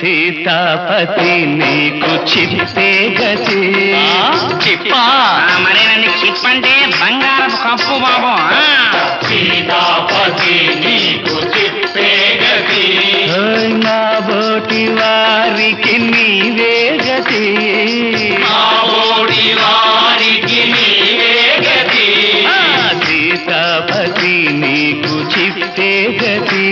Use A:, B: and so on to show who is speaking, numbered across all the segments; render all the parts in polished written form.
A: సీతాపతి నీకు చిప్పే గతి.
B: చిప్పా మరేనండి, చిప్ అంటే బంగారపు కప్పు బాబు.
C: సీతాపతి నీకు చిప్పే గతి.
A: నా బోటి వారికి నీవే గతి.
C: నా బోటి వారికి నీవే గతి.
A: సీతాపతి నీకు చిప్పే గతి.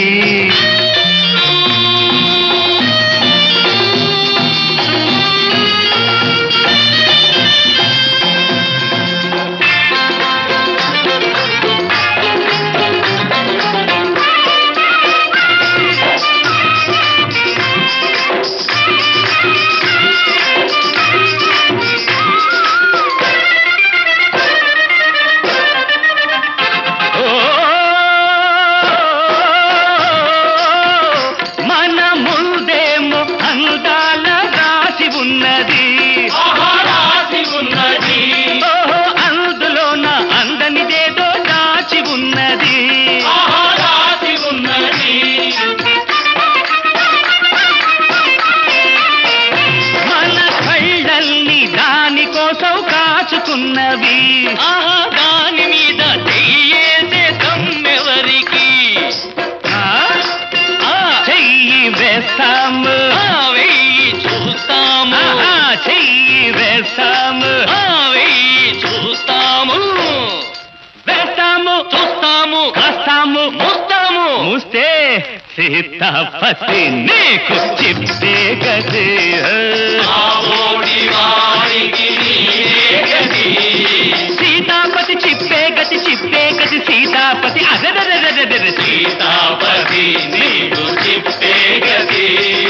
A: అందులోన అందనిదేదో దాచి ఉన్నది. మన కళ్ళల్ని దానికోసం కాచుకున్నవి. దాని మీద చెయ్యేసే దమ్మెవరికి? చెయ్యి వేస్తాము, వెయ్యి చూస్తాము. చెయ్యి వేస్తాము, వెయ్యి చూస్తాము. వేస్తాము, చూస్తాము, కాస్తాము, మూస్తాము. మూస్తే సీతాపతి నీకు చిప్పే గతి. సీతాపతి చిప్పే గతి, చిప్పే గతి సీతాపతి. అదరదరదర
C: సీతాపతి నీకు చిప్పే గతి.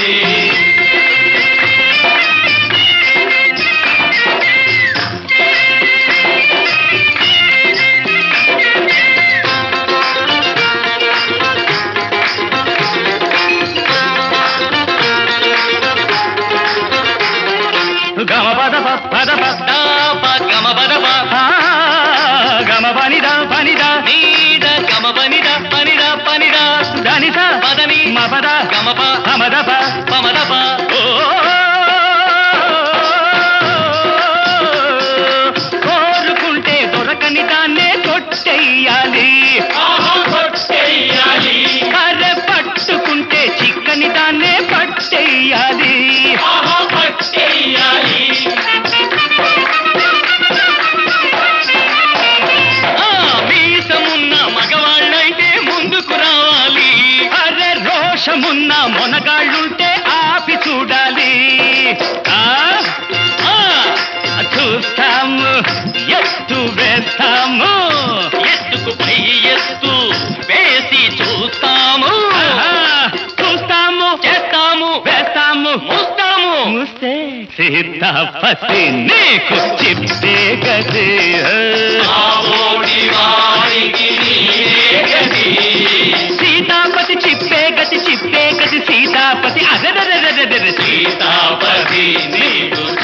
A: గమ పద పద పద గమ పద గమ పనిదా పనిదా నీద గమ పనిదా పనిదా పనిదా దానిద పదని మ పద గమ పమద పమద కోరుకుంటే దొరకని దాన్నే కొట్టెయ్యాలి. కర్ర పట్టుకుంటే చిక్కని దాన్నే పట్టెయ్యాలి. మీసమున్న మగవాళ్ళైతే ముందుకు రావాలి. అరే రోషమున్న మొనగాళ్ళుంటే ఆపి చూడాలి. చూస్తాము, ఎత్తు వేస్తాము. ఎత్తుకు పై ఎత్తు వేసి చూస్తాము. చూస్తాము, చేస్తాము, వేస్తాము, మూస్తాము. మూస్తే సీతాపతి నీకు చిప్పే గతి. సీతాపతి చిప్పే గతి, చిప్పే గతి సీతాపతి. అదరదరదర
C: సీతాపతి నీకు